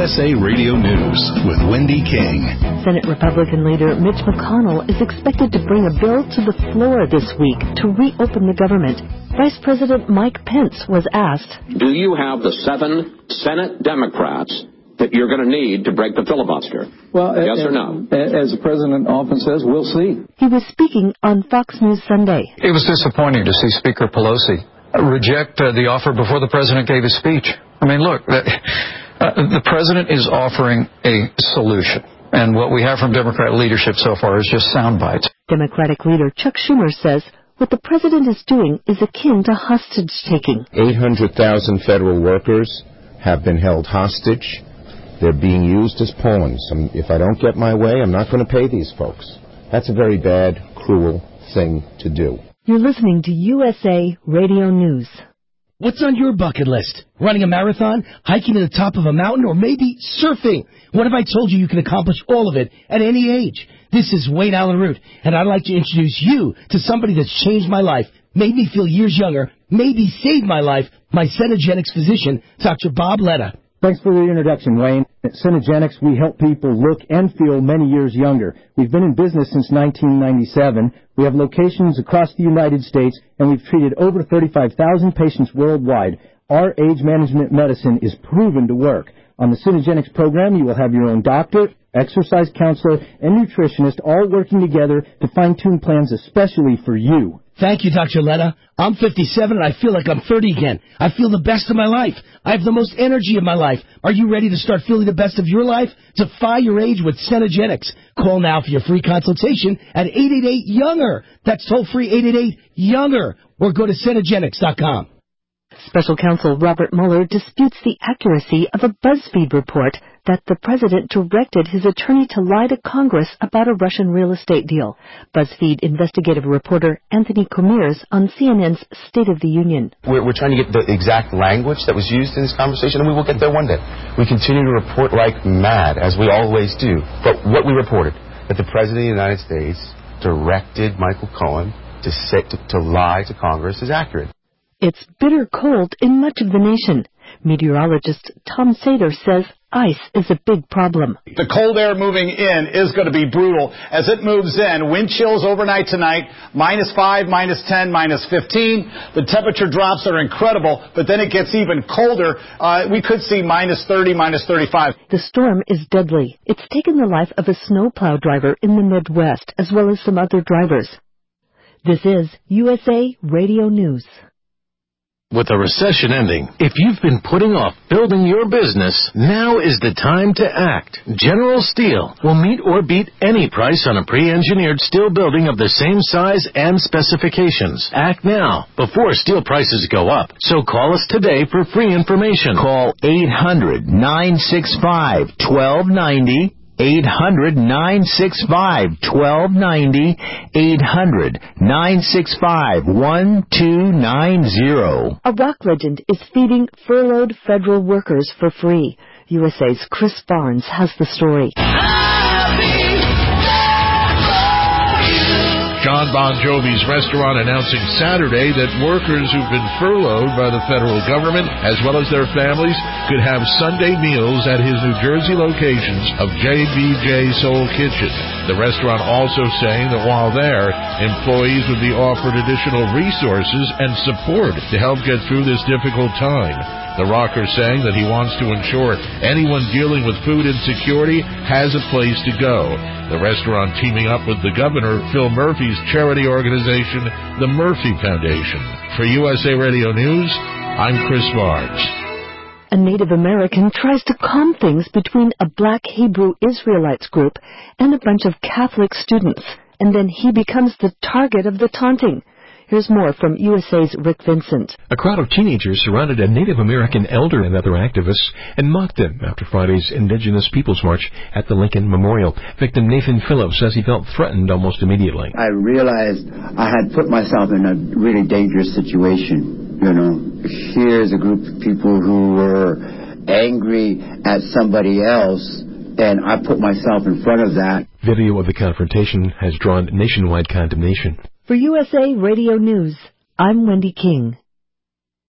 USA Radio News with Wendy King. Senate Republican leader Mitch McConnell is expected to bring a bill to the floor this week to reopen the government. Vice President Mike Pence was asked, do you have the 7 Senate Democrats that you're going to need to break the filibuster? Well, yes or no? As the president often says, we'll see. He was speaking on Fox News Sunday. It was disappointing to see Speaker Pelosi reject the offer before the president gave his speech. I mean, look, the president is offering a solution, and what we have from Democrat leadership so far is just sound bites. Democratic leader Chuck Schumer says what the president is doing is akin to hostage-taking. 800,000 federal workers have been held hostage. They're being used as pawns. If I don't get my way, I'm not going to pay these folks. That's a very bad, cruel thing to do. You're listening to USA Radio News. What's on your bucket list? Running a marathon, hiking to the top of a mountain, or maybe surfing? What if I told you can accomplish all of it at any age? This is Wayne Allen Root, and I'd like to introduce you to somebody that's changed my life, made me feel years younger, maybe saved my life, my Cenegenics physician, Dr. Bob Letta. Thanks for the introduction, Wayne. At Cenegenics, we help people look and feel many years younger. We've been in business since 1997. We have locations across the United States, and we've treated over 35,000 patients worldwide. Our age management medicine is proven to work. On the Cenegenics program, you will have your own doctor, exercise counselor, and nutritionist all working together to fine-tune plans especially for you. Thank you, Dr. Letta. I'm 57 and I feel like I'm 30 again. I feel the best of my life. I have the most energy of my life. Are you ready to start feeling the best of your life? Defy your age with Cenegenics. Call now for your free consultation at 888-YOUNGER. That's toll-free 888-YOUNGER. Or go to Cenegenics.com. Special counsel Robert Mueller disputes the accuracy of a BuzzFeed report that the president directed his attorney to lie to Congress about a Russian real estate deal. BuzzFeed investigative reporter Anthony Comiers on CNN's State of the Union. We're trying to get the exact language that was used in this conversation, and we will get there one day. We continue to report like mad, as we always do. But what we reported, that the president of the United States directed Michael Cohen to lie to Congress, is accurate. It's bitter cold in much of the nation. Meteorologist Tom Sater says ice is a big problem. The cold air moving in is going to be brutal. As it moves in, wind chills overnight tonight, -5, -10, -15. The temperature drops are incredible, but then it gets even colder. We could see -30, -35. The storm is deadly. It's taken the life of a snowplow driver in the Midwest, as well as some other drivers. This is USA Radio News. With the recession ending, if you've been putting off building your business, now is the time to act. General Steel will meet or beat any price on a pre-engineered steel building of the same size and specifications. Act now, before steel prices go up. So call us today for free information. Call 800-965-1290. 800-965-1290, 800-965-1290. A rock legend is feeding furloughed federal workers for free. USA's Chris Barnes has the story. John Bon Jovi's restaurant announcing Saturday that workers who've been furloughed by the federal government, as well as their families, could have Sunday meals at his New Jersey locations of JBJ Soul Kitchen. The restaurant also saying that while there, employees would be offered additional resources and support to help get through this difficult time. The rocker saying that he wants to ensure anyone dealing with food insecurity has a place to go. The restaurant teaming up with the governor, Phil Murphy's charity organization, the Murphy Foundation. For USA Radio News, I'm Chris Barnes. A Native American tries to calm things between a black Hebrew Israelites group and a bunch of Catholic students, and then he becomes the target of the taunting. Here's more from USA's Rick Vincent. A crowd of teenagers surrounded a Native American elder and other activists and mocked them after Friday's Indigenous Peoples March at the Lincoln Memorial. Victim Nathan Phillips says he felt threatened almost immediately. I realized I had put myself in a really dangerous situation. You know, here's a group of people who were angry at somebody else, and I put myself in front of that. Video of the confrontation has drawn nationwide condemnation. For USA Radio News, I'm Wendy King.